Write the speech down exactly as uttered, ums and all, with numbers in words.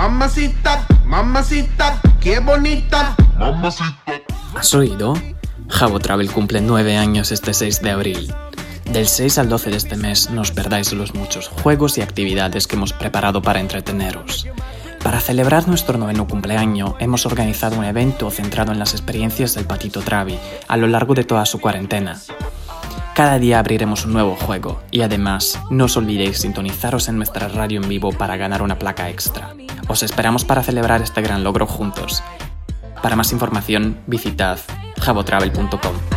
Mamacita, mamacita, qué bonita. Mamacita. ¿Has oído? Habbo Travel cumple nueve años este seis de abril. Del seis al doce de este mes no os perdáis los muchos juegos y actividades que hemos preparado para entreteneros. Para celebrar nuestro noveno cumpleaños, hemos organizado un evento centrado en las experiencias del Patito Travi a lo largo de toda su cuarentena. Cada día abriremos un nuevo juego y además no os olvidéis sintonizaros en nuestra radio en vivo para ganar una placa extra. Os esperamos para celebrar este gran logro juntos. Para más información, visitad habbo travel punto com.